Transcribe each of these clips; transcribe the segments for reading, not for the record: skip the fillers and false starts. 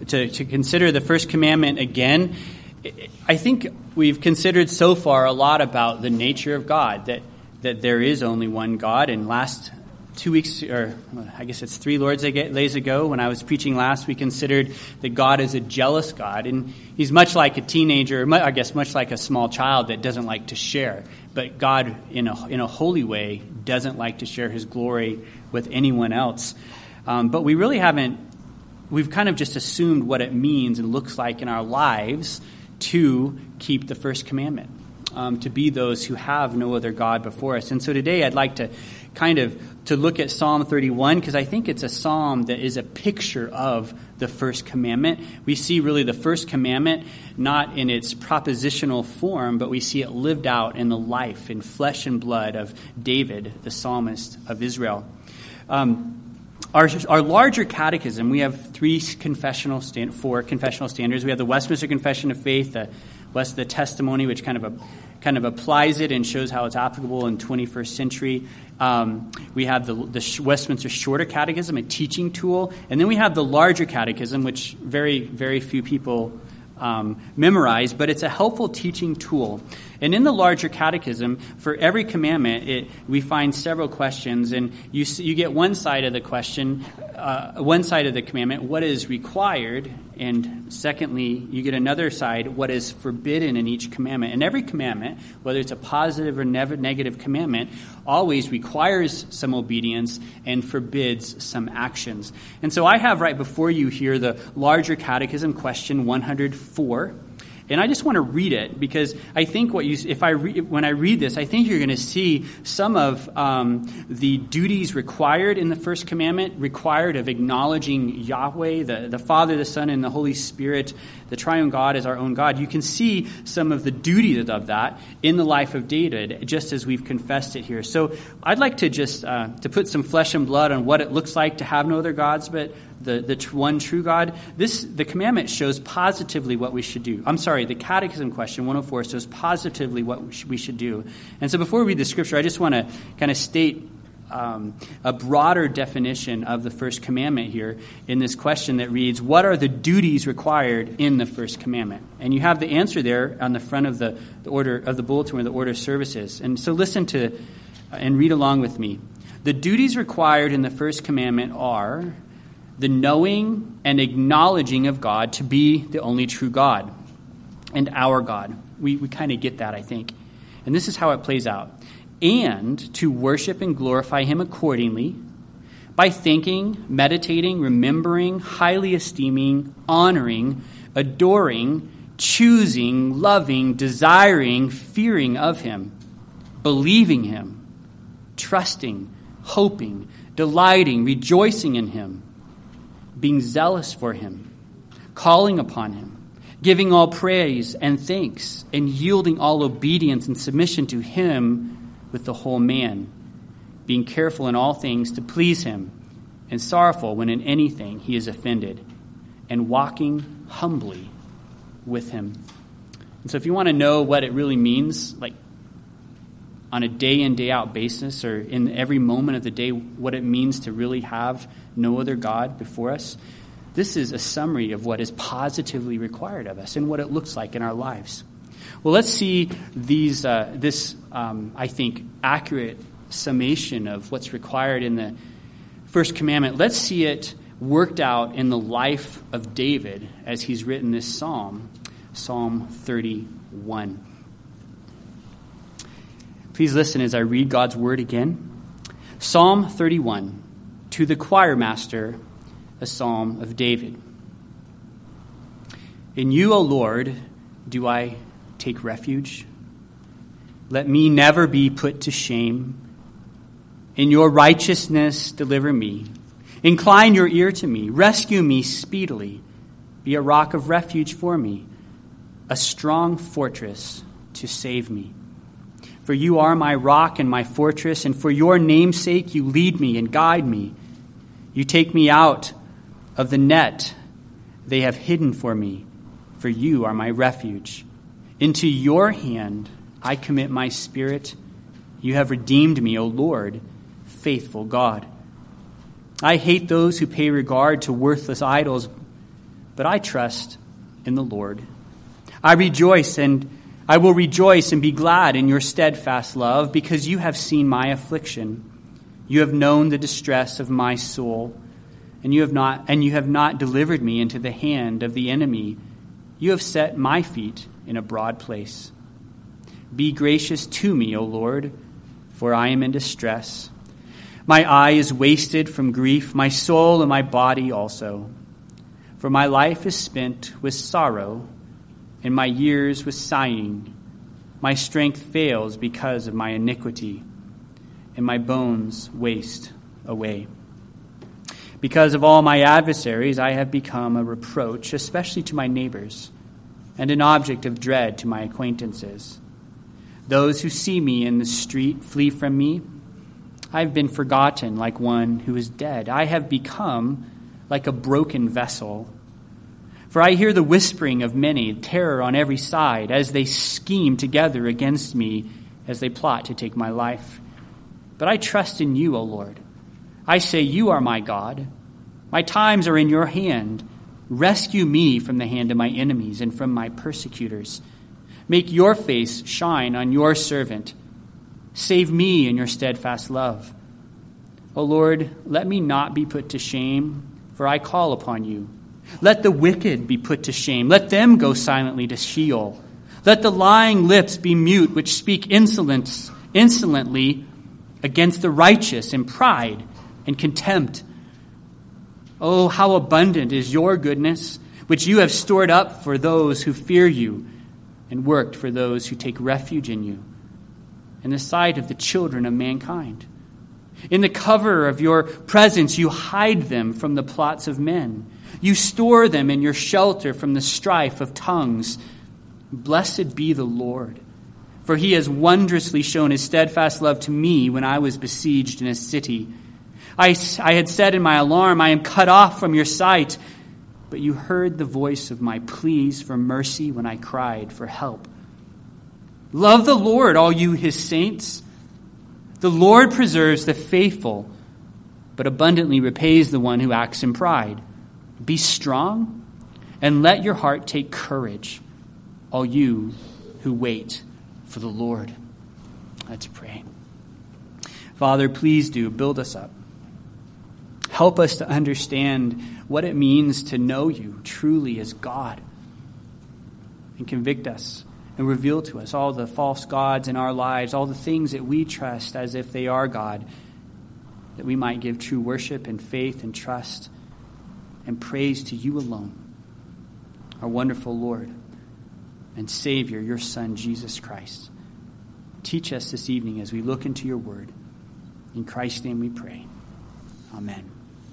to consider the first commandment again, I think we've considered so far a lot about the nature of God, that there is only one God. And last 2 weeks, or I guess it's 3 Lord's Days ago, when I was preaching last, we considered that God is a jealous God. And he's much like a teenager, I guess much like a small child that doesn't like to share. But God, in a holy way, doesn't like to share his glory with anyone else. But we really haven't, we've kind of just assumed what it means and looks like in our lives to keep the first commandment, to be those who have no other God before us. And so today I'd like to to look at Psalm 31, because I think it's a psalm that is a picture of the first commandment. We see really the first commandment not in its propositional form, but we see it lived out in the life, in flesh and blood of David, the psalmist of Israel. Our larger catechism, we have 4 confessional standards. We have the Westminster Confession of Faith, the Testimony, which kind of applies it and shows how it's applicable in 21st century. We have the Westminster Shorter Catechism, a teaching tool, and then we have the larger catechism, which very, very few people memorize, but it's a helpful teaching tool. And in the larger catechism, for every commandment, we find several questions, and you get one side of the question, one side of the commandment, what is required, and secondly, you get another side, what is forbidden in each commandment. And every commandment, whether it's a positive or negative commandment, always requires some obedience and forbids some actions. And so I have right before you here the larger catechism, question 104. And I just want to read it, because I think when I read this, I think you're going to see some of the duties required in the first commandment, required of acknowledging Yahweh, the Father, the Son, and the Holy Spirit, the triune God as our own God. You can see some of the duties of that in the life of David, just as we've confessed it here. So I'd like to just to put some flesh and blood on what it looks like to have no other gods, but the one true God. The commandment shows positively what we should do. The Catechism question 104 shows positively what we should do. And so before we read the scripture, I just want to kind of state a broader definition of the first commandment here in this question that reads, what are the duties required in the first commandment? And you have the answer there on the front of the order of the bulletin where the order of services. And so listen to and read along with me. The duties required in the first commandment are the knowing and acknowledging of God to be the only true God and our God. We kind of get that, I think. And this is how it plays out. And to worship and glorify him accordingly by thinking, meditating, remembering, highly esteeming, honoring, adoring, choosing, loving, desiring, fearing of him, believing him, trusting, hoping, delighting, rejoicing in him, being zealous for him, calling upon him, giving all praise and thanks, and yielding all obedience and submission to him with the whole man, being careful in all things to please him, and sorrowful when in anything he is offended, and walking humbly with him. And so if you want to know what it really means, like on a day in, day out basis, or in every moment of the day, what it means to really have no other God before us, this is a summary of what is positively required of us and what it looks like in our lives. Well, let's see this, I think, accurate summation of what's required in the first commandment. Let's see it worked out in the life of David as he's written this psalm, Psalm 31. Please listen as I read God's word again. Psalm 31, to the choir master, a psalm of David. In you, O Lord, do I take refuge. Let me never be put to shame. In your righteousness, deliver me. Incline your ear to me. Rescue me speedily. Be a rock of refuge for me, a strong fortress to save me. For you are my rock and my fortress, and for your name's sake you lead me and guide me. You take me out of the net they have hidden for me, for you are my refuge. Into your hand I commit my spirit. You have redeemed me, O Lord, faithful God. I hate those who pay regard to worthless idols, but I trust in the Lord. I will rejoice and be glad in your steadfast love, because you have seen my affliction. You have known the distress of my soul, and you have not delivered me into the hand of the enemy. You have set my feet in a broad place. Be gracious to me, O Lord, for I am in distress. My eye is wasted from grief, my soul and my body also. For my life is spent with sorrow, and my years with sighing. My strength fails because of my iniquity, and my bones waste away. Because of all my adversaries, I have become a reproach, especially to my neighbors, and an object of dread to my acquaintances. Those who see me in the street flee from me. I have been forgotten like one who is dead. I have become like a broken vessel. For I hear the whispering of many, terror on every side, as they scheme together against me, as they plot to take my life. But I trust in you, O Lord. I say, you are my God. My times are in your hand. Rescue me from the hand of my enemies and from my persecutors. Make your face shine on your servant. Save me in your steadfast love. O Lord, let me not be put to shame, for I call upon you. Let the wicked be put to shame. Let them go silently to Sheol. Let the lying lips be mute, which speak insolently against the righteous in pride and contempt. Oh, how abundant is your goodness, which you have stored up for those who fear you and worked for those who take refuge in you, in the sight of the children of mankind. In the cover of your presence, you hide them from the plots of men. You store them in your shelter from the strife of tongues. Blessed be the Lord, for he has wondrously shown his steadfast love to me when I was besieged in a city. I had said in my alarm, I am cut off from your sight. But you heard the voice of my pleas for mercy when I cried for help. Love the Lord, all you his saints. The Lord preserves the faithful, but abundantly repays the one who acts in pride. Be strong, and let your heart take courage, all you who wait for the Lord. Let's pray. Father, please do build us up. Help us to understand what it means to know you truly as God. And convict us and reveal to us all the false gods in our lives, all the things that we trust as if they are God, that we might give true worship and faith and trust and praise to you alone, our wonderful Lord and Savior, your Son, Jesus Christ. Teach us this evening as we look into your word. In Christ's name we pray. Amen.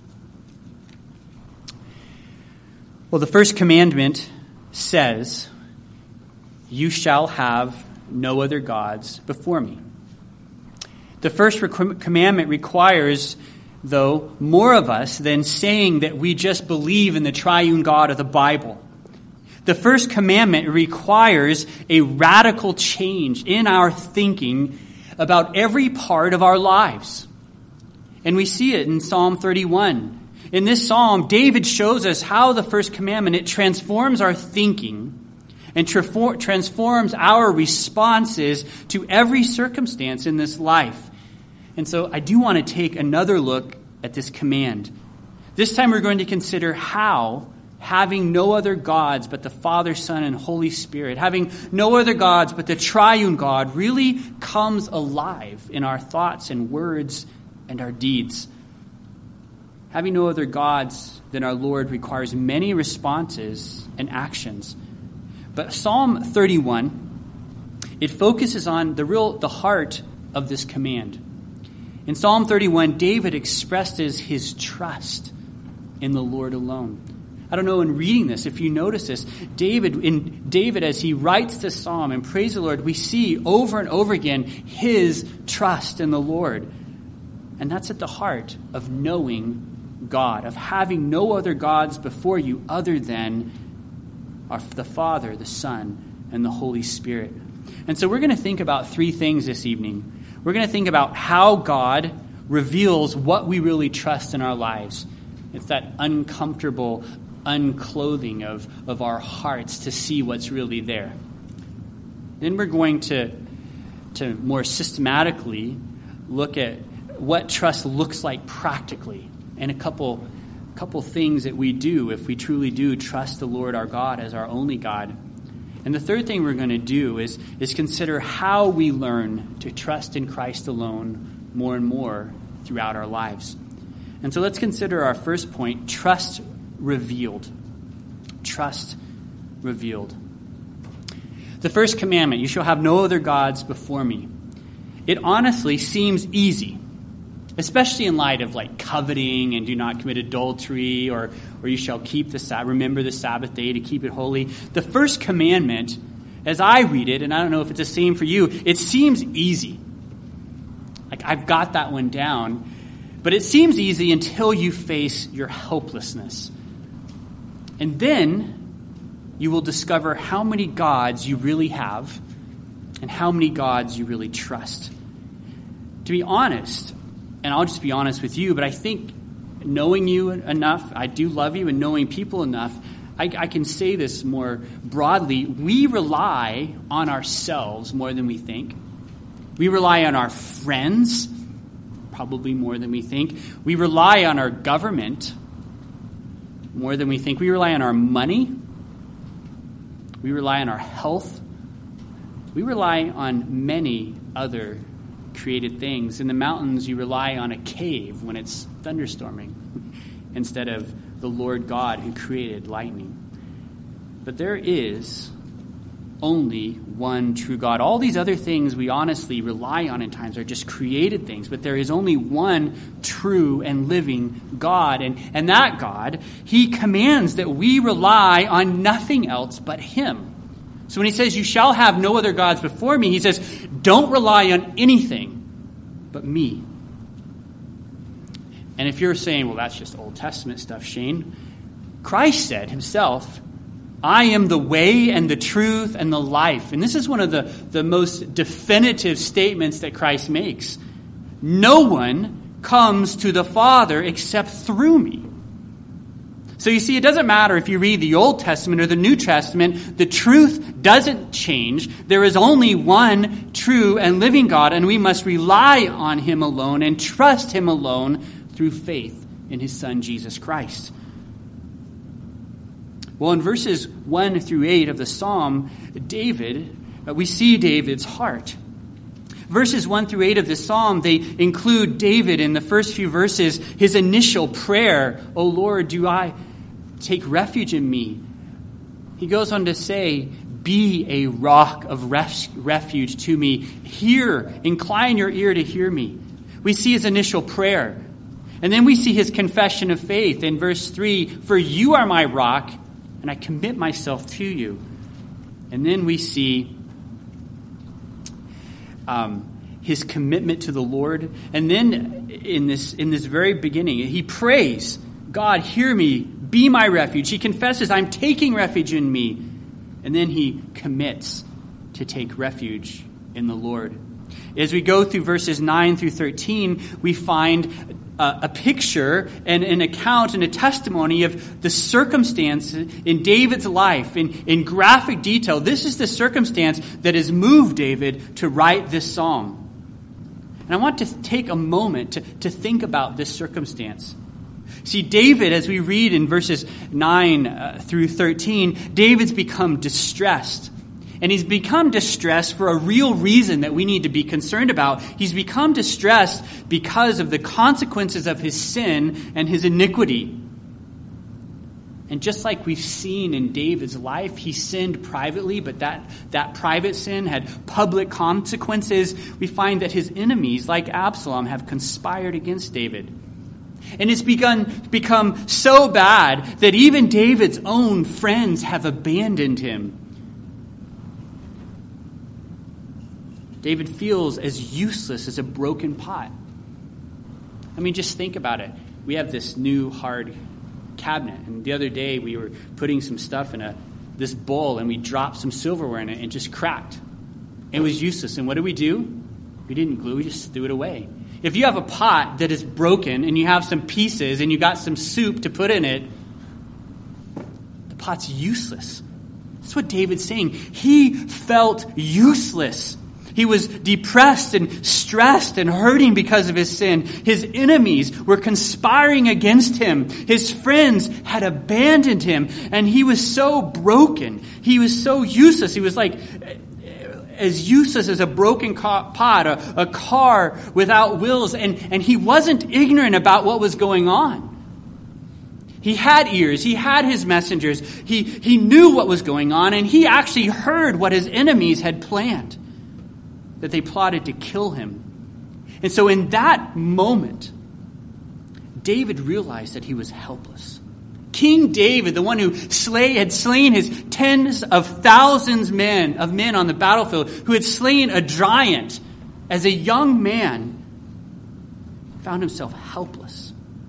Well, the first commandment says, you shall have no other gods before me. The first commandment requires, though, more of us than saying that we just believe in the triune God of the Bible. The first commandment requires a radical change in our thinking about every part of our lives. And we see it in Psalm 31. In this psalm, David shows us how the first commandment, it transforms our thinking and transforms our responses to every circumstance in this life. And so I do want to take another look at this command. This time we're going to consider how having no other gods but the Father, Son, and Holy Spirit, having no other gods but the triune God, really comes alive in our thoughts and words and our deeds. Having no other gods than our Lord requires many responses and actions. But Psalm 31, it focuses on the heart of this command. In Psalm 31, David expresses his trust in the Lord alone. I don't know, in reading this, if you notice this, David, as he writes this psalm and praise the Lord, we see over and over again his trust in the Lord. And that's at the heart of knowing God, of having no other gods before you other than the Father, the Son, and the Holy Spirit. And so we're going to think about three things this evening. We're going to think about how God reveals what we really trust in our lives. It's that uncomfortable unclothing of our hearts to see what's really there. Then we're going to more systematically look at what trust looks like practically, and a couple things that we do if we truly do trust the Lord our God as our only God. And the third thing we're going to do is consider how we learn to trust in Christ alone more and more throughout our lives. And so let's consider our first point, trust revealed. Trust revealed. The first commandment, you shall have no other gods before me. It honestly seems easy, especially in light of like coveting and do not commit adultery, or you shall keep remember the Sabbath day to keep it holy. The first commandment, as I read it, and I don't know if it's the same for you, it seems easy. Like I've got that one down, but it seems easy until you face your helplessness. And then you will discover how many gods you really have and how many gods you really trust. To be honest, and I'll just be honest with you, but I think knowing you enough, I do love you, and knowing people enough, I can say this more broadly. We rely on ourselves more than we think. We rely on our friends, probably more than we think. We rely on our government more than we think. We rely on our money. We rely on our health. We rely on many other created things. In the mountains, you rely on a cave when it's thunderstorming instead of the Lord God who created lightning. But there is only one true God. All these other things we honestly rely on in times are just created things, but there is only one true and living God. And that God, he commands that we rely on nothing else but him. So when he says, you shall have no other gods before me, he says, don't rely on anything but me. And if you're saying, well, that's just Old Testament stuff, Shane, Christ said himself, I am the way and the truth and the life. And this is one of the most definitive statements that Christ makes. No one comes to the Father except through me. So you see, it doesn't matter if you read the Old Testament or the New Testament, the truth doesn't change. There is only one true and living God, and we must rely on him alone and trust him alone through faith in his Son, Jesus Christ. Well, in verses 1 through 8 of the Psalm, we see David's heart. Verses 1 through 8 of the Psalm, they include David in the first few verses, his initial prayer, O Lord, do I take refuge in me? He goes on to say, be a rock of refuge to me. Incline your ear to hear me. We see his initial prayer. And then we see his confession of faith in verse 3, for you are my rock, and I commit myself to you. And then we see his commitment to the Lord. And then in this very beginning, he prays, God, hear me, be my refuge. He confesses, I'm taking refuge in me. And then he commits to take refuge in the Lord. As we go through verses 9 through 13, we find a picture and an account and a testimony of the circumstances in David's life in graphic detail. This is the circumstance that has moved David to write this psalm. And I want to take a moment to think about this circumstance. See, David, as we read in verses 9 through 13, David's become distressed. And he's become distressed for a real reason that we need to be concerned about. He's become distressed because of the consequences of his sin and his iniquity. And just like we've seen in David's life, he sinned privately, but that private sin had public consequences. We find that his enemies, like Absalom, have conspired against David. And it's become so bad that even David's own friends have abandoned him. David feels as useless as a broken pot. I mean, just think about it. We have this new hard cabinet, and the other day we were putting some stuff in this bowl, and we dropped some silverware in it, and it just cracked. It was useless. And what did? We didn't glue, we just threw it away. If you have a pot that is broken, and you have some pieces, and you got some soup to put in it, plot's useless. That's what David's saying. He felt useless. He was depressed and stressed and hurting because of his sin. His enemies were conspiring against him. His friends had abandoned him, and he was so broken. He was so useless. He was like as useless as a broken pot, a car without wheels, and he wasn't ignorant about what was going on. He had ears. He had his messengers. He knew what was going on, and he actually heard what his enemies had planned, that they plotted to kill him. And so in that moment, David realized that he was helpless. King David, the one who had slain his tens of thousands of men on the battlefield, who had slain a giant as a young man, found himself helpless.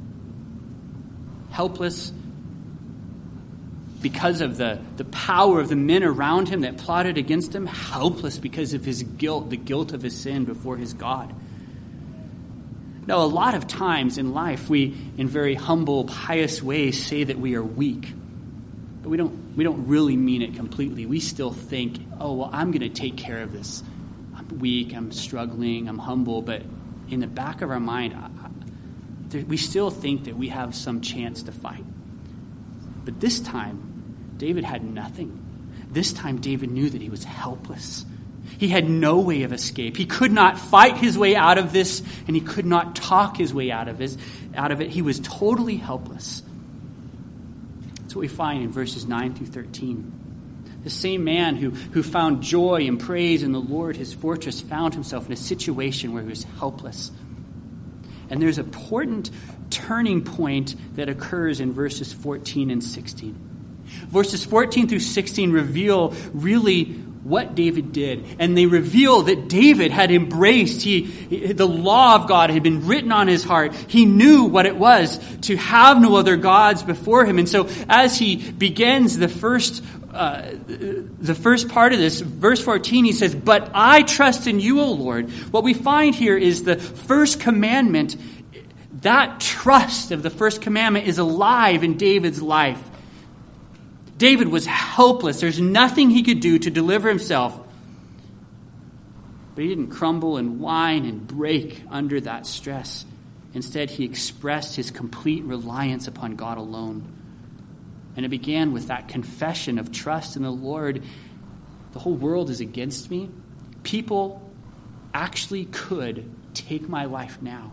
Helpless because of the power of the men around him that plotted against him. Helpless because of his guilt, the guilt of his sin before his God. Now, a lot of times in life, we, in very humble, pious ways, say that we are weak. But we don't really mean it completely. We still think, oh, well, I'm going to take care of this. I'm weak, I'm struggling, I'm humble. But in the back of our mind, we still think that we have some chance to fight. But this time, David had nothing. This time, David knew that he was helpless. He had no way of escape. He could not fight his way out of this, and he could not talk his way out of it. He was totally helpless. That's what we find in verses 9 through 13. The same man who found joy and praise in the Lord, his fortress, found himself in a situation where he was helpless. And there's an important turning point that occurs in verses 14 and 16. Verses 14 through 16 reveal really what David did. And they reveal that David had embraced, the law of God had been written on his heart. He knew what it was to have no other gods before him. And so as he begins the first part of this, verse 14, he says, "But I trust in you, O Lord." What we find here is the first commandment. That trust of the first commandment is alive in David's life. David was helpless. There's nothing he could do to deliver himself. But he didn't crumble and whine and break under that stress. Instead, he expressed his complete reliance upon God alone. And it began with that confession of trust in the Lord. The whole world is against me. People actually could take my life now.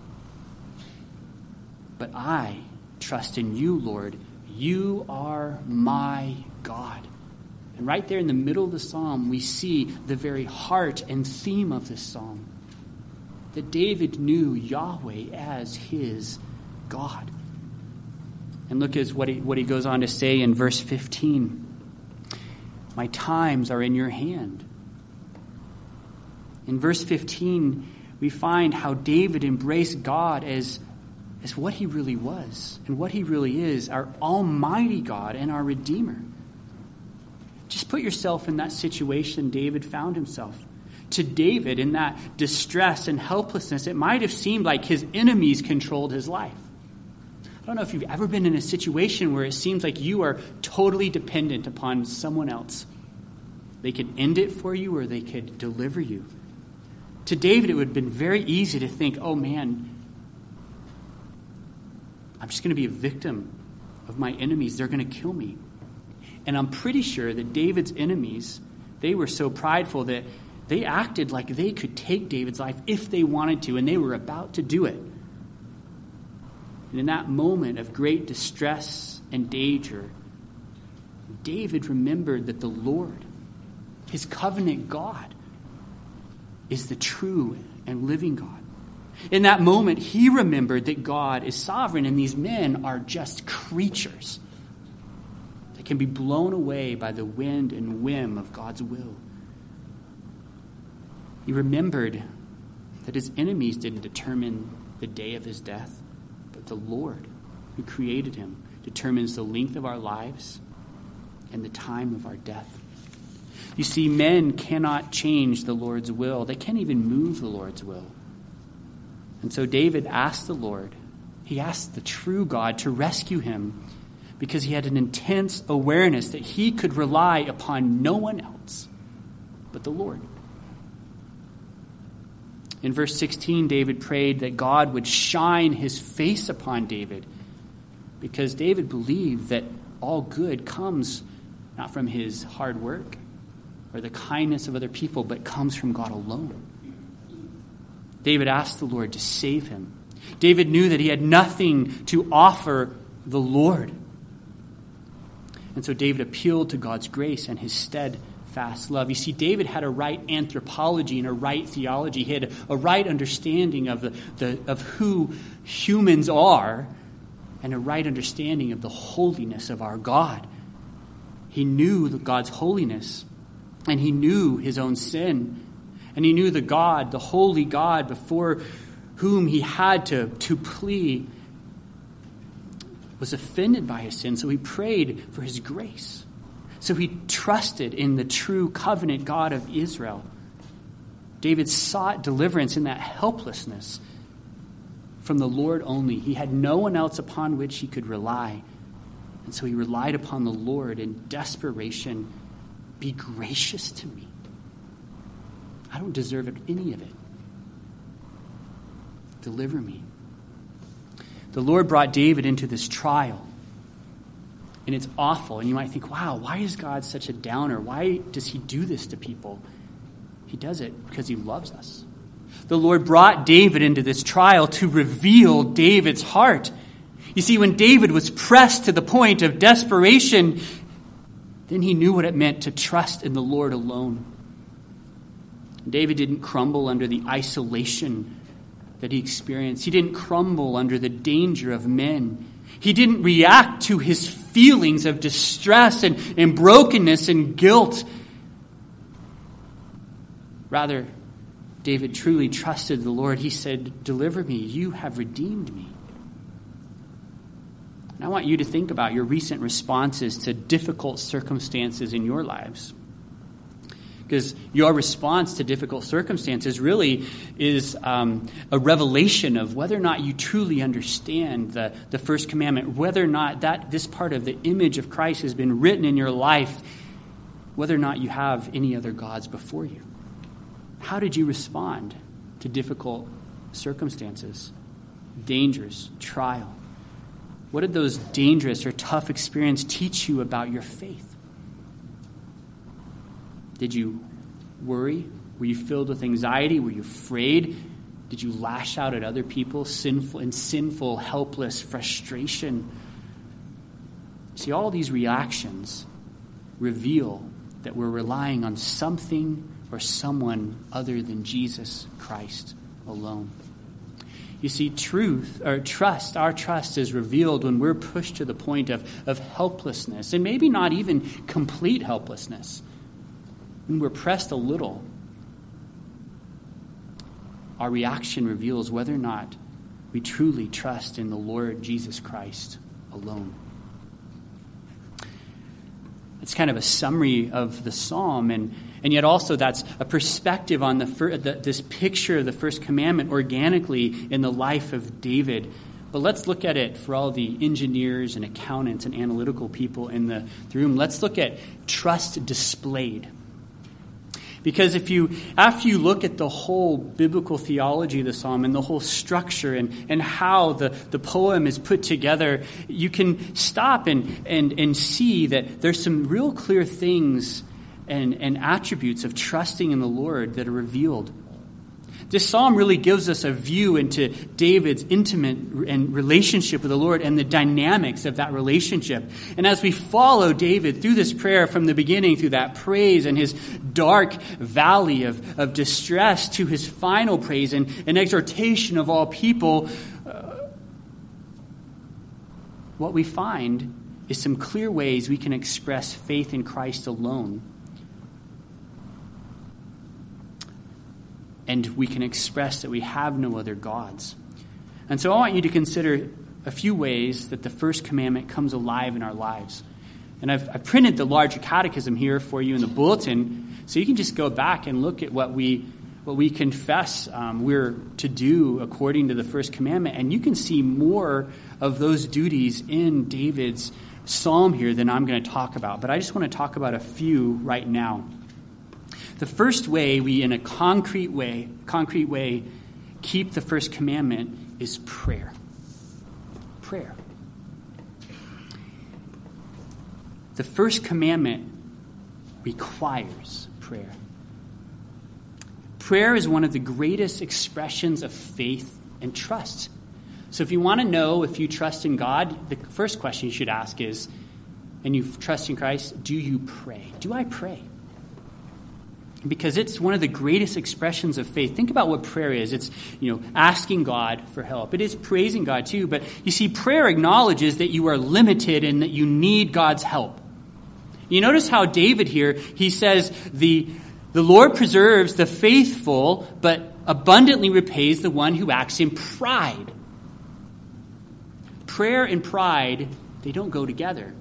But I trust in you, Lord. You are my God. And right there in the middle of the psalm, we see the very heart and theme of this psalm. That David knew Yahweh as his God. And look at what he goes on to say in verse 15. My times are in your hand. In verse 15, we find how David embraced God as what he really was and what he really is, our almighty God and our Redeemer. Just put yourself in that situation David found himself. To David, in that distress and helplessness, it might have seemed like his enemies controlled his life. I don't know if you've ever been in a situation where it seems like you are totally dependent upon someone else. They could end it for you or they could deliver you. To David, it would have been very easy to think, oh man, I'm just going to be a victim of my enemies. They're going to kill me. And I'm pretty sure that David's enemies, they were so prideful that they acted like they could take David's life if they wanted to, and they were about to do it. And in that moment of great distress and danger, David remembered that the Lord, his covenant God, is the true and living God. In that moment, he remembered that God is sovereign and these men are just creatures that can be blown away by the wind and whim of God's will. He remembered that his enemies didn't determine the day of his death, but the Lord who created him determines the length of our lives and the time of our death. You see, men cannot change the Lord's will. They can't even move the Lord's will. And so David asked the Lord, he asked the true God to rescue him. because he had an intense awareness that he could rely upon no one else but the Lord. In verse 16, David prayed that God would shine his face upon David, because David believed that all good comes not from his hard work or the kindness of other people, but comes from God alone. David asked the Lord to save him. David knew that he had nothing to offer the Lord. And so David appealed to God's grace and his steadfast love. You see, David had a right anthropology and a right theology. He had a right understanding of who humans are and a right understanding of the holiness of our God. He knew God's holiness, and he knew his own sin, and he knew the holy God before whom he had to plea was offended by his sin, so he prayed for his grace. So he trusted in the true covenant God of Israel. David sought deliverance in that helplessness from the Lord only. He had no one else upon which he could rely. And so he relied upon the Lord in desperation. Be gracious to me. I don't deserve any of it. Deliver me. The Lord brought David into this trial. And it's awful. And you might think, wow, why is God such a downer? Why does he do this to people? He does it because he loves us. The Lord brought David into this trial to reveal David's heart. You see, when David was pressed to the point of desperation, then he knew what it meant to trust in the Lord alone. David didn't crumble under the isolation that he experienced. He didn't crumble under the danger of men. He didn't react to his feelings of distress and brokenness and guilt. Rather, David truly trusted the Lord. He said, "Deliver me. You have redeemed me." And I want you to think about your recent responses to difficult circumstances in your lives. Because your response to difficult circumstances really is a revelation of whether or not you truly understand the first commandment, whether or not that this part of the image of Christ has been written in your life, whether or not you have any other gods before you. How did you respond to difficult circumstances, dangers, trial? What did those dangerous or tough experiences teach you about your faith? Did you worry? Were you filled with anxiety? Were you afraid? Did you lash out at other people, sinful, helpless frustration? See, all these reactions reveal that we're relying on something or someone other than Jesus Christ alone. You see, our trust is revealed when we're pushed to the point of helplessness, and maybe not even complete helplessness. When we're pressed a little, our reaction reveals whether or not we truly trust in the Lord Jesus Christ alone. It's kind of a summary of the psalm, and yet also that's a perspective on this picture of the first commandment organically in the life of David. But let's look at it for all the engineers and accountants and analytical people in the room. Let's look at trust displayed. Because after you look at the whole biblical theology of the psalm and the whole structure and how the poem is put together, you can stop and see that there's some real clear things and attributes of trusting in the Lord that are revealed. This psalm really gives us a view into David's intimate and relationship with the Lord and the dynamics of that relationship. And as we follow David through this prayer from the beginning, through that praise and his dark valley of distress to his final praise and exhortation of all people, what we find is some clear ways we can express faith in Christ alone. And we can express that we have no other gods. And so I want you to consider a few ways that the first commandment comes alive in our lives. And I've printed the larger catechism here for you in the bulletin, so you can just go back and look at what we confess we're to do according to the first commandment. And you can see more of those duties in David's psalm here that I'm going to talk about, but I just want to talk about a few right now. The first way we, in a concrete way, keep the first commandment is prayer. Prayer. The first commandment requires prayer. Prayer is one of the greatest expressions of faith and trust. So if you want to know if you trust in God, the first question you should ask is, and you trust in Christ, do you pray? Do I pray? Because it's one of the greatest expressions of faith. Think about what prayer is. It's, asking God for help. It is praising God too, but you see, prayer acknowledges that you are limited and that you need God's help. You notice how David here, he says, the Lord preserves the faithful, but abundantly repays the one who acts in pride. Prayer and pride, they don't go together.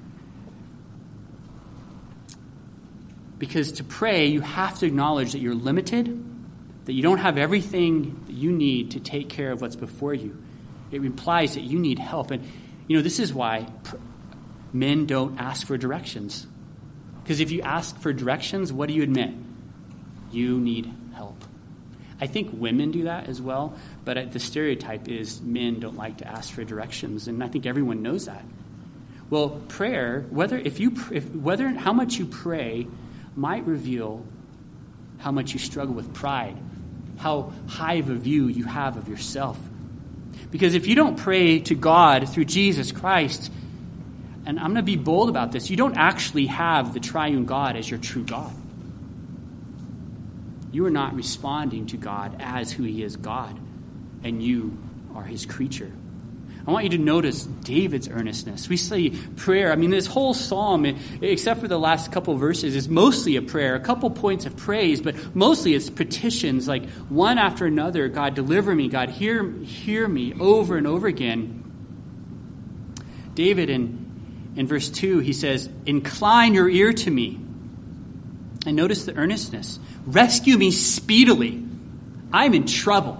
Because to pray, you have to acknowledge that you're limited, that you don't have everything that you need to take care of what's before you. It implies that you need help. And, this is why men don't ask for directions. Because if you ask for directions, what do you admit? You need help. I think women do that as well, but the stereotype is men don't like to ask for directions, and I think everyone knows that. Well, prayer, how much you pray might reveal how much you struggle with pride, how high of a view you have of yourself. Because if you don't pray to God through Jesus Christ, and I'm going to be bold about this, you don't actually have the triune God as your true God. You are not responding to God as who he is, God, and you are his creature. I want you to notice David's earnestness. We see prayer. This whole psalm, except for the last couple verses, is mostly a prayer, a couple points of praise, but mostly it's petitions, like one after another. God, deliver me. God, hear me, over and over again. David, in verse 2, he says, incline your ear to me. And notice the earnestness. Rescue me speedily. I'm in trouble.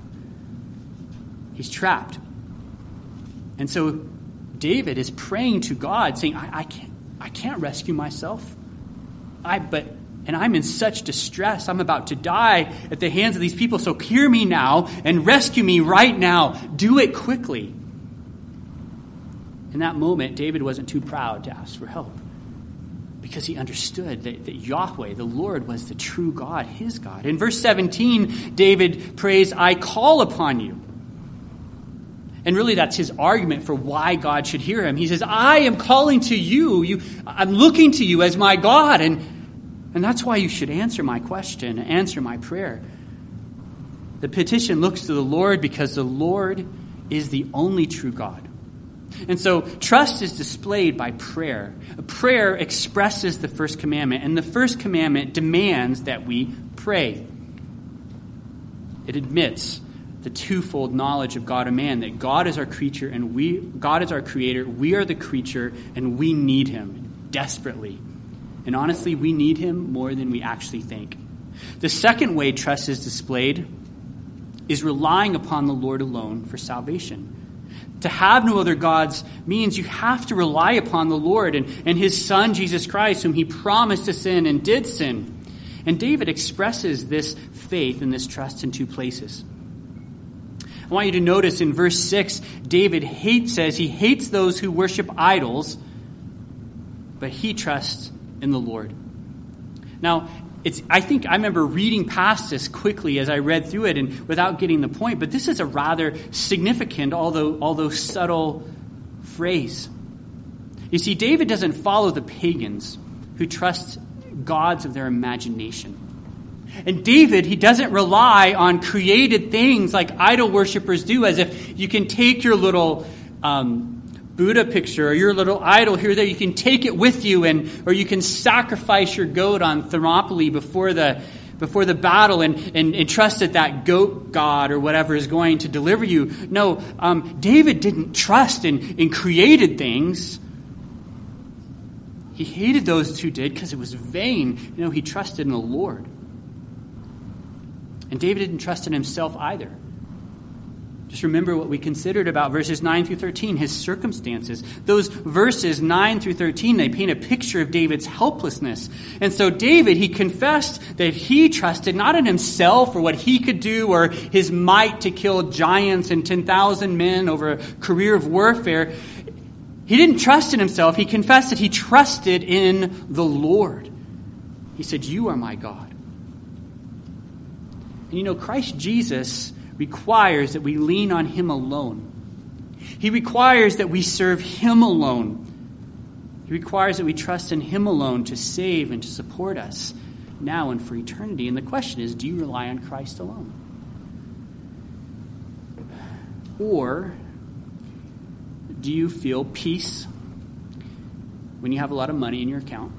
He's trapped. And so David is praying to God, saying, I can't rescue myself. And I'm in such distress. I'm about to die at the hands of these people. So hear me now and rescue me right now. Do it quickly. In that moment, David wasn't too proud to ask for help, because he understood that Yahweh, the Lord, was the true God, his God. In verse 17, David prays, I call upon you. And really that's his argument for why God should hear him. He says, I am calling to you. I'm looking to you as my God. And that's why you should answer my question, answer my prayer. The petition looks to the Lord because the Lord is the only true God. And so trust is displayed by prayer. Prayer expresses the first commandment, and the first commandment demands that we pray. It admits the twofold knowledge of God and man, that God is our creature and God is our creator. We are the creature and we need him desperately. And honestly, we need him more than we actually think. The second way trust is displayed is relying upon the Lord alone for salvation. To have no other gods means you have to rely upon the Lord and his Son, Jesus Christ, whom he promised to sin and did sin. And David expresses this faith and this trust in two places. I want you to notice in verse 6, David says he hates those who worship idols, but he trusts in the Lord. Now, I think I remember reading past this quickly as I read through it and without getting the point, but this is a rather significant, although subtle phrase. You see, David doesn't follow the pagans who trust gods of their imagination. And David, he doesn't rely on created things like idol worshipers do, as if you can take your little Buddha picture or your little idol here, there, you can take it with you, or you can sacrifice your goat on Thermopylae before the battle and trust that goat god or whatever is going to deliver you. No, David didn't trust in created things. He hated those who did because it was vain. He trusted in the Lord. And David didn't trust in himself either. Just remember what we considered about verses 9 through 13, his circumstances. Those verses 9 through 13, they paint a picture of David's helplessness. And so David, he confessed that he trusted not in himself or what he could do or his might to kill giants and 10,000 men over a career of warfare. He didn't trust in himself. He confessed that he trusted in the Lord. He said, "You are my God." And Christ Jesus requires that we lean on him alone. He requires that we serve him alone. He requires that we trust in him alone to save and to support us now and for eternity. And the question is, do you rely on Christ alone? Or do you feel peace when you have a lot of money in your account?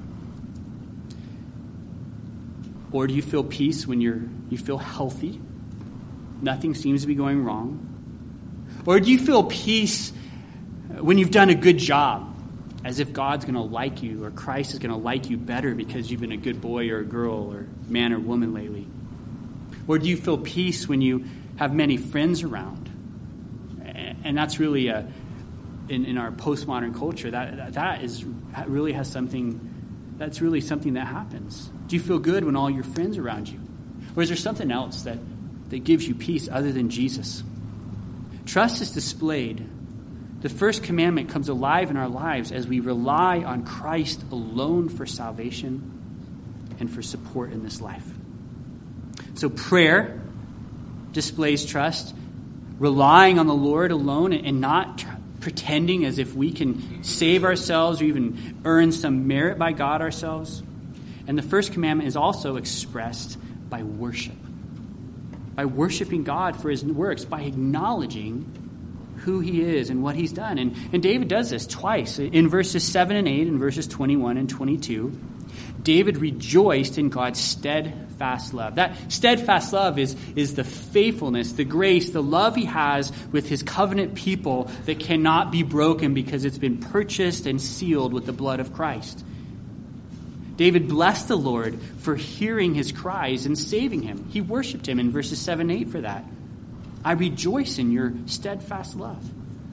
Or do you feel peace when you feel healthy? Nothing seems to be going wrong. Or do you feel peace when you've done a good job, as if God's going to like you or Christ is going to like you better because you've been a good boy or a girl or man or woman lately? Or do you feel peace when you have many friends around? And that's really in our postmodern culture, that's really something that happens. Do you feel good when all your friends are around you? Or is there something else that gives you peace other than Jesus? Trust is displayed. The first commandment comes alive in our lives as we rely on Christ alone for salvation and for support in this life. So prayer displays trust, relying on the Lord alone and not pretending as if we can save ourselves or even earn some merit by God ourselves. And the first commandment is also expressed by worship. By worshiping God for his works, by acknowledging who he is and what he's done. And David does this twice. In verses 7 and 8 and verses 21 and 22, David rejoiced in God's steadfast love. That steadfast love is the faithfulness, the grace, the love he has with his covenant people that cannot be broken because it's been purchased and sealed with the blood of Christ. David blessed the Lord for hearing his cries and saving him. He worshiped him in verses 7 and 8 for that. I rejoice in your steadfast love.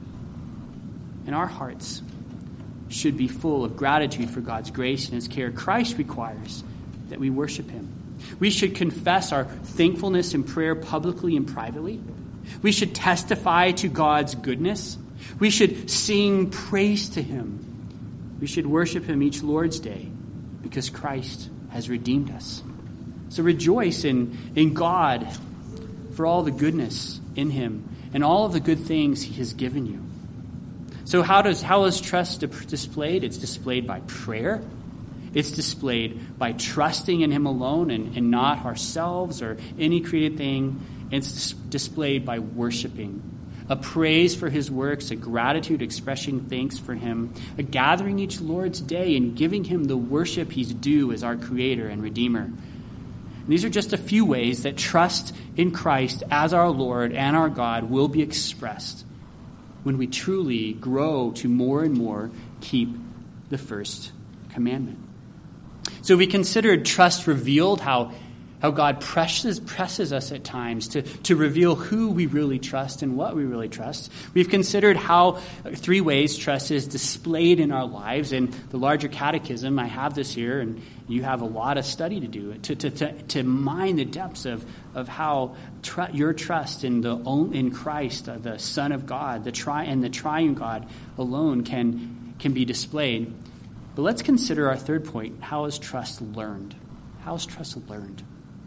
And our hearts should be full of gratitude for God's grace and his care. Christ requires that we worship him. We should confess our thankfulness in prayer publicly and privately. We should testify to God's goodness. We should sing praise to him. We should worship him each Lord's Day, because Christ has redeemed us. So rejoice in God for all the goodness in him and all of the good things he has given you. So how is trust displayed? It's displayed by prayer. It's displayed by trusting in him alone and not ourselves or any created thing. It's displayed by worshiping. A praise for his works, a gratitude expressing thanks for him, a gathering each Lord's Day and giving him the worship he's due as our Creator and Redeemer. And these are just a few ways that trust in Christ as our Lord and our God will be expressed when we truly grow to more and more keep the first commandment. So we considered trust revealed, how God presses us at times to reveal who we really trust and what we really trust. We've considered how 3 ways trust is displayed in our lives. In the larger catechism, I have this here, and you have a lot of study to do to mine the depths of how your trust in Christ, the Son of God, the triune God alone can be displayed. But let's consider our third point. How is trust learned? How is trust learned?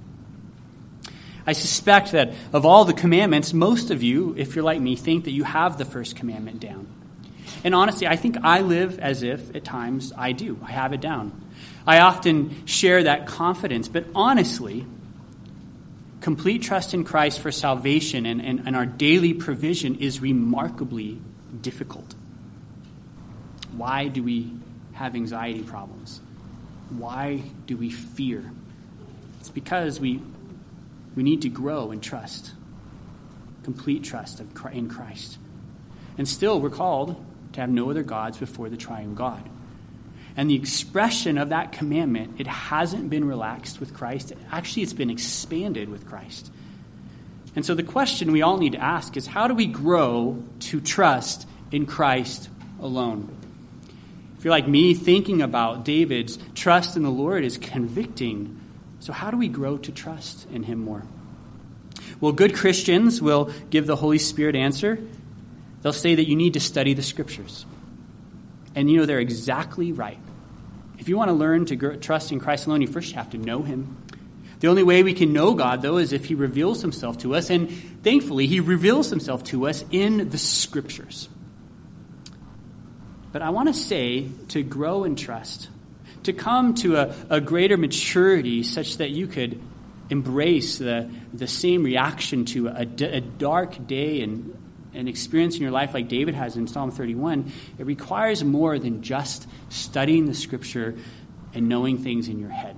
I suspect that of all the commandments, most of you, if you're like me, think that you have the first commandment down. And honestly, I think I live as if at times I do. I have it down. I often share that confidence, but honestly, complete trust in Christ for salvation and our daily provision is remarkably difficult. Why do we have anxiety problems? Why do we fear? It's because we need to grow in trust, complete trust in Christ. And still, we're called to have no other gods before the triune God. And the expression of that commandment, it hasn't been relaxed with Christ. Actually, it's been expanded with Christ. And so the question we all need to ask is, how do we grow to trust in Christ alone? If you're like me, thinking about David's trust in the Lord is convicting. So how do we grow to trust in him more? Well, good Christians will give the Holy Spirit answer. They'll say that you need to study the Scriptures. And they're exactly right. If you want to learn to trust in Christ alone, you first have to know him. The only way we can know God, though, is if he reveals himself to us. And thankfully, he reveals himself to us in the Scriptures. But I want to say, to grow in trust, to come to a greater maturity such that you could embrace the same reaction to a dark day and an experience in your life like David has in Psalm 31, it requires more than just studying the Scripture and knowing things in your head.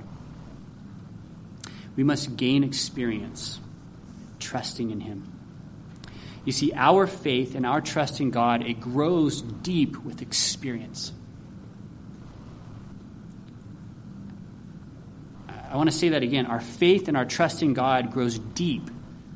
We must gain experience trusting in him. You see, our faith and our trust in God, it grows deep with experience. I want to say that again. Our faith and our trust in God grows deep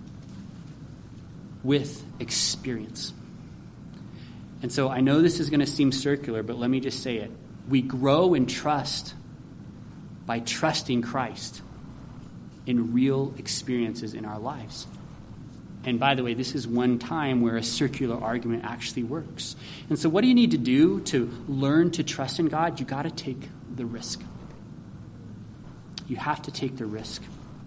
with experience. And so I know this is going to seem circular, but let me just say it. We grow in trust by trusting Christ in real experiences in our lives. And by the way, this is one time where a circular argument actually works. And so what do you need to do to learn to trust in God? You got to take the risk. You have to take the risk.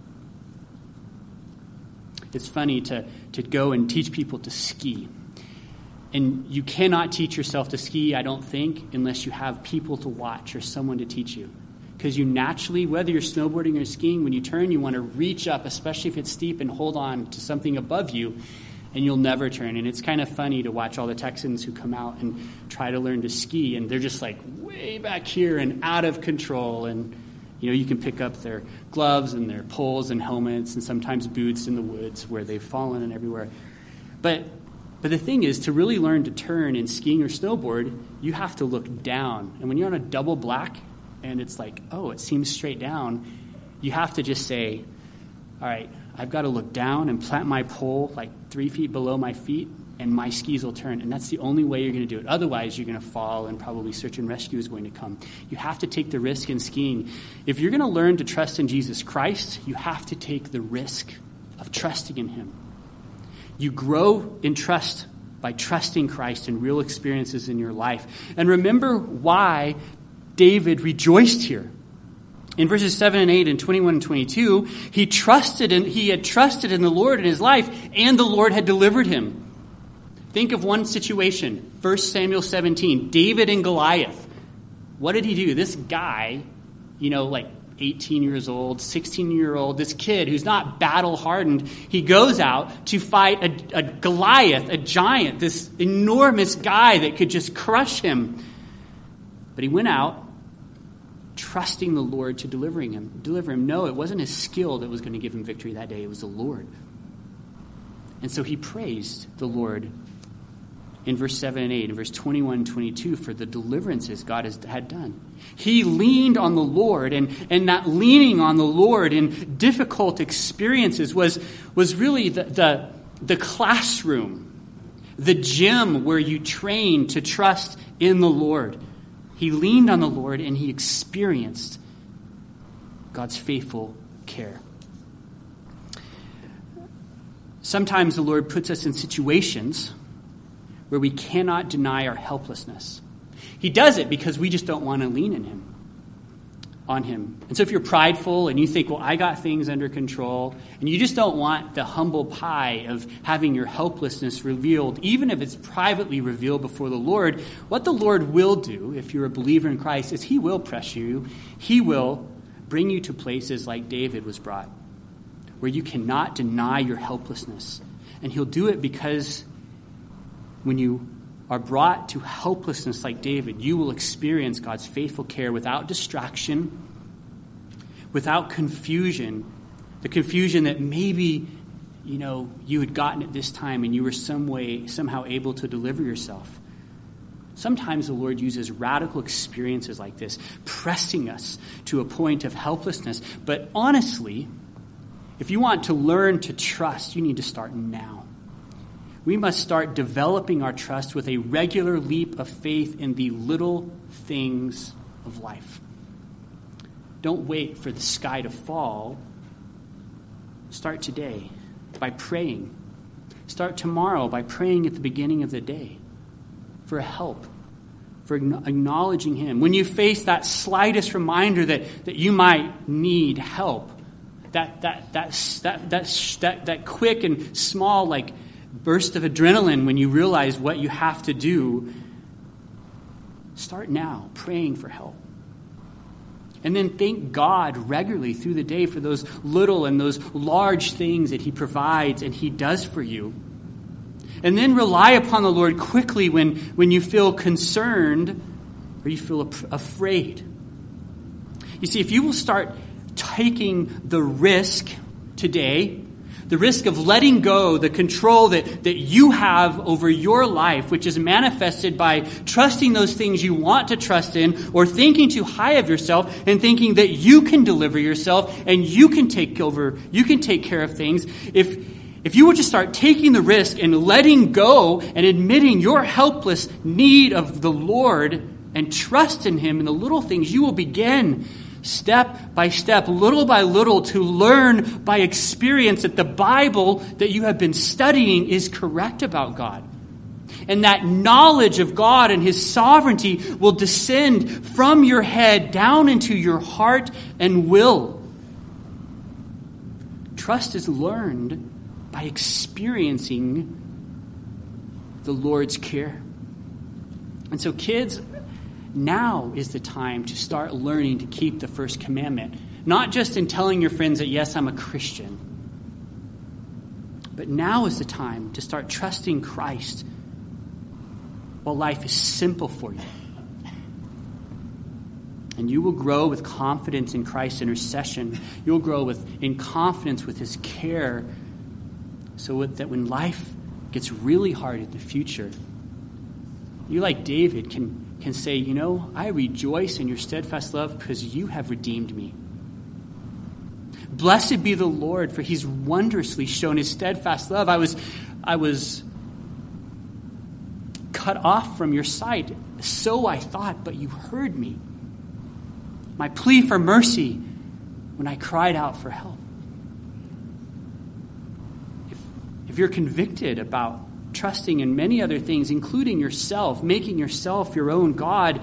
It's funny to go and teach people to ski. And you cannot teach yourself to ski, I don't think, unless you have people to watch or someone to teach you. Because you naturally, whether you're snowboarding or skiing, when you turn, you want to reach up, especially if it's steep, and hold on to something above you, and you'll never turn. And it's kind of funny to watch all the Texans who come out and try to learn to ski, and they're just like way back here and out of control. And you can pick up their gloves and their poles and helmets and sometimes boots in the woods where they've fallen and everywhere. But the thing is, to really learn to turn in skiing or snowboard, you have to look down. And when you're on a double black and it's like, oh, it seems straight down, you have to just say, all right, I've got to look down and plant my pole like 3 feet below my feet, and my skis will turn. And that's the only way you're going to do it. Otherwise, you're going to fall, and probably search and rescue is going to come. You have to take the risk in skiing. If you're going to learn to trust in Jesus Christ, you have to take the risk of trusting in him. You grow in trust by trusting Christ in real experiences in your life. And remember why David rejoiced here. In verses 7 and 8 and 21 and 22, he had trusted in the Lord in his life, and the Lord had delivered him. Think of one situation, 1 Samuel 17, David and Goliath. What did he do? This guy, like 18 years old, 16-year-old, this kid who's not battle-hardened, he goes out to fight a Goliath, a giant, this enormous guy that could just crush him. But he went out trusting the Lord to deliver him. No, it wasn't his skill that was going to give him victory that day. It was the Lord. And so he praised the Lord in verse 7 and 8, in verse 21 and 22, for the deliverances God had done. He leaned on the Lord, and that leaning on the Lord in difficult experiences was really the classroom, the gym where you train to trust in the Lord. He leaned on the Lord, and he experienced God's faithful care. Sometimes the Lord puts us in situations where we cannot deny our helplessness. He does it because we just don't want to lean on him. And so if you're prideful and you think, well, I got things under control, and you just don't want the humble pie of having your helplessness revealed, even if it's privately revealed before the Lord, what the Lord will do, if you're a believer in Christ, is he will pressure you. He will bring you to places like David was brought, where you cannot deny your helplessness. And he'll do it because when you are brought to helplessness like David, you will experience God's faithful care without distraction, without confusion, the confusion that maybe, you had gotten at this time and you were somehow able to deliver yourself. Sometimes the Lord uses radical experiences like this, pressing us to a point of helplessness. But honestly, If you want to learn to trust, you need to start now. We must start developing our trust with a regular leap of faith in the little things of life. Don't wait for the sky to fall. Start today by praying. Start tomorrow by praying at the beginning of the day for help, for acknowledging him. When you face that slightest reminder that you might need help, that quick and small like burst of adrenaline when you realize what you have to do, start now praying for help. And then thank God regularly through the day for those little and those large things that he provides and he does for you. And then rely upon the Lord quickly when you feel concerned or you feel afraid. You see, if you will start taking the risk today, the risk of letting go the control that you have over your life, which is manifested by trusting those things you want to trust in, or thinking too high of yourself and thinking that you can deliver yourself and you can take care of things. If you would just start taking the risk and letting go and admitting your helpless need of the Lord and trust in him in the little things, you will begin step by step, little by little, to learn by experience that the Bible that you have been studying is correct about God. And that knowledge of God and his sovereignty will descend from your head down into your heart and will. Trust is learned by experiencing the Lord's care. And so kids, now is the time to start learning to keep the first commandment. Not just in telling your friends that, yes, I'm a Christian. But now is the time to start trusting Christ while life is simple for you. And you will grow with confidence in Christ's intercession. You'll grow in confidence with his care, so that when life gets really hard in the future, you, like David, can say, I rejoice in your steadfast love because you have redeemed me. Blessed be the Lord, for he's wondrously shown his steadfast love. I was cut off from your sight, so I thought, but you heard me. My plea for mercy when I cried out for help. If you're convicted about trusting in many other things, including yourself, making yourself your own God,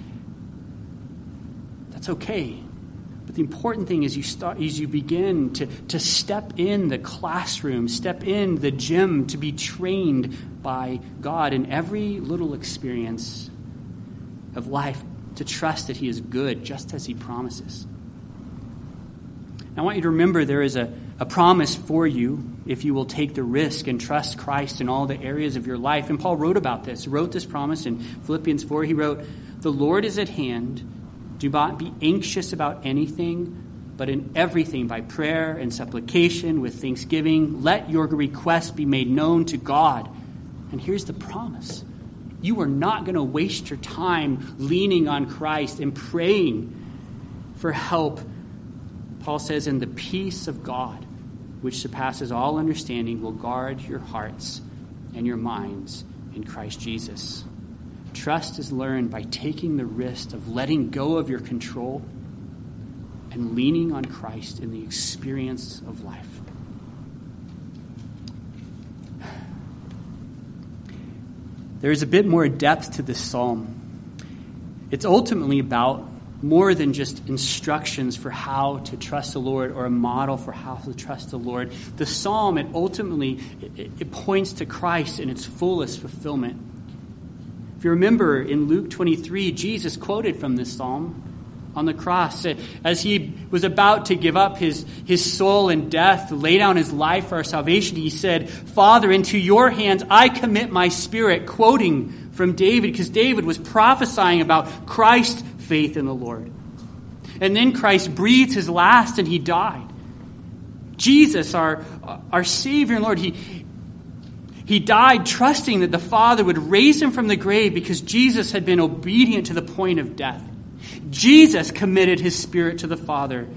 that's okay. But the important thing is you begin to step in the classroom, step in the gym to be trained by God in every little experience of life, to trust that he is good, just as he promises. I want you to remember there is a promise for you if you will take the risk and trust Christ in all the areas of your life. And Paul wrote this promise in Philippians 4. He wrote, "The Lord is at hand. Do not be anxious about anything, but in everything by prayer and supplication with thanksgiving, let your requests be made known to God." And here's the promise. You are not going to waste your time leaning on Christ and praying for help. Paul says, "And the peace of God, which surpasses all understanding, will guard your hearts and your minds in Christ Jesus." Trust is learned by taking the risk of letting go of your control and leaning on Christ in the experience of life. There is a bit more depth to this psalm. It's ultimately about more than just instructions for how to trust the Lord or a model for how to trust the Lord. The psalm, it points to Christ in its fullest fulfillment. If you remember in Luke 23, Jesus quoted from this psalm on the cross as he was about to give up his soul in death, lay down his life for our salvation. He said, "Father, into your hands I commit my spirit," quoting from David, because David was prophesying about Christ's faith in the Lord. And then Christ breathed his last and he died. Jesus, our Savior and Lord, he died trusting that the Father would raise him from the grave because Jesus had been obedient to the point of death. Jesus committed his spirit to the Father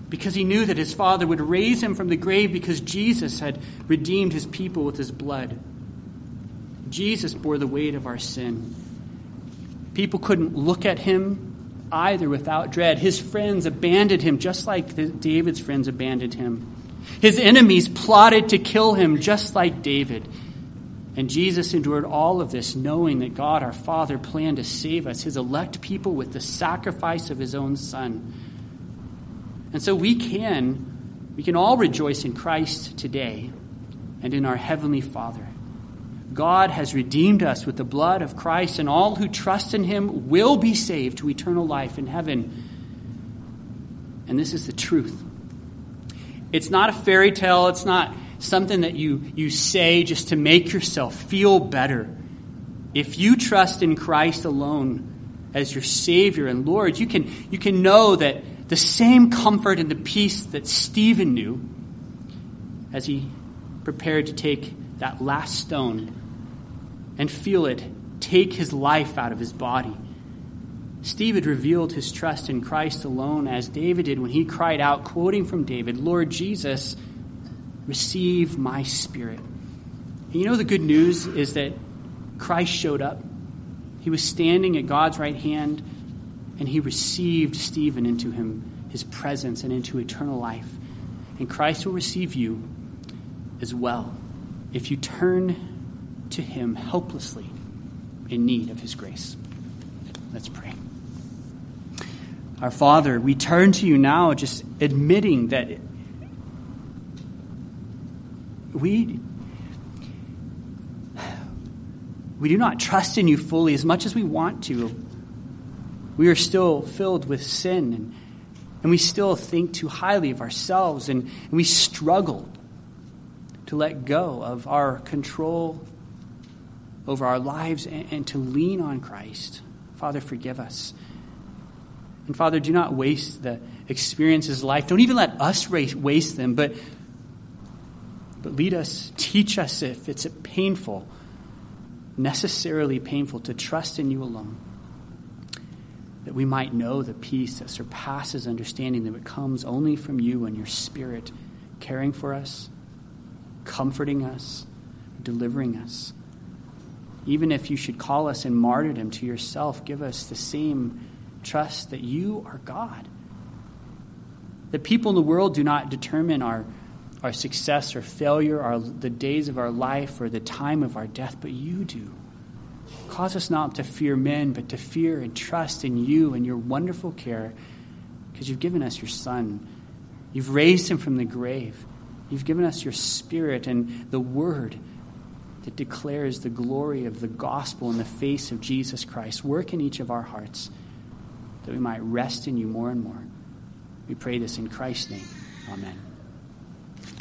because he knew that his Father would raise him from the grave because Jesus had redeemed his people with his blood. Jesus bore the weight of our sin. People couldn't look at him either without dread. His friends abandoned him just like David's friends abandoned him. His enemies plotted to kill him just like David. And Jesus endured all of this knowing that God, our Father, planned to save us, his elect people, with the sacrifice of his own Son. And so we can all rejoice in Christ today and in our Heavenly Father. God has redeemed us with the blood of Christ, and all who trust in him will be saved to eternal life in heaven. And this is the truth. It's not a fairy tale. It's not something that you say just to make yourself feel better. If you trust in Christ alone as your Savior and Lord, you can know that the same comfort and the peace that Stephen knew as he prepared to take that last stone and feel it take his life out of his body. Stephen revealed his trust in Christ alone, as David did when he cried out, quoting from David, "Lord Jesus, receive my spirit." And you know the good news is that Christ showed up. He was standing at God's right hand, and he received Stephen into his presence and into eternal life. And Christ will receive you as well if you turn to him helplessly in need of his grace. Let's pray. Our Father, we turn to you now just admitting that we do not trust in you fully as much as we want to. We are still filled with sin, and we still think too highly of ourselves, and we struggle to let go of our control over our lives and to lean on Christ. Father, forgive us. And Father, do not waste the experiences of life. Don't even let us waste them, but lead us, teach us if it's painful, necessarily painful, to trust in you alone, that we might know the peace that surpasses understanding, that it comes only from you and your Spirit caring for us, comforting us, delivering us. Even if you should call us in martyrdom to yourself, give us the same trust that you are God. The people in the world do not determine our success or failure, the days of our life or the time of our death, but you do. Cause us not to fear men, but to fear and trust in you and your wonderful care, because you've given us your Son. You've raised him from the grave. You've given us your Spirit and the Word that declares the glory of the gospel in the face of Jesus Christ. Work in each of our hearts that we might rest in you more and more. We pray this in Christ's name. Amen.